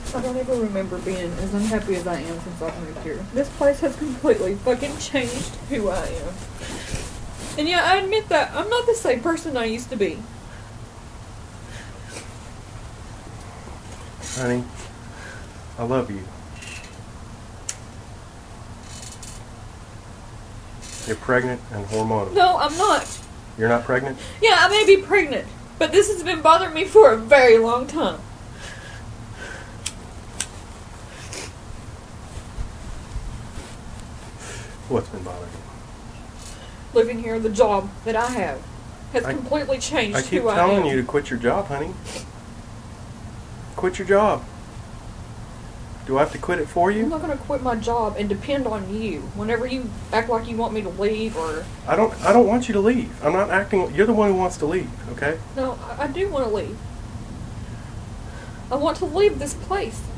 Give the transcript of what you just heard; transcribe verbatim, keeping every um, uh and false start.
I don't even remember being as unhappy as I am since I've moved here. This place has completely fucking changed who I am. And yeah, I admit that I'm not the same person I used to be. Honey, I love you. You're pregnant and hormonal. No, I'm not. You're not pregnant? Yeah, I may be pregnant, but this has been bothering me for a very long time. What's been bothering you? Living here, the job that I have has I- completely changed I keep who I am. telling you to quit your job, honey. Quit your job. Do I have to quit it for I'm you? not going to quit my job and depend on you whenever you act like you want me to leave or... I don't I don't want you to leave. I'm not acting... You're the one who wants to leave, okay? No, I, I do want to leave. I want to leave this place.